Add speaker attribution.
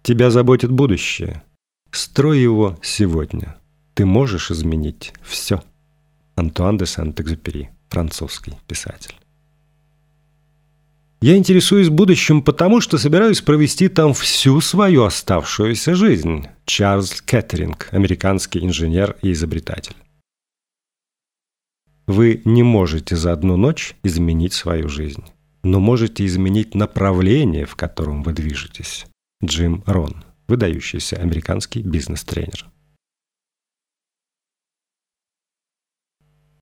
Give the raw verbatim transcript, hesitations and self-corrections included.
Speaker 1: Тебя заботит будущее. Строй его сегодня. Ты можешь изменить все. Антуан де Сент-Экзюпери, французский писатель. Я интересуюсь будущим потому, что собираюсь провести там всю свою оставшуюся жизнь. Чарльз Кеттеринг, американский инженер и изобретатель. Вы не можете за одну ночь изменить свою жизнь, но можете изменить направление, в котором вы движетесь. Джим Рон, выдающийся американский бизнес-тренер.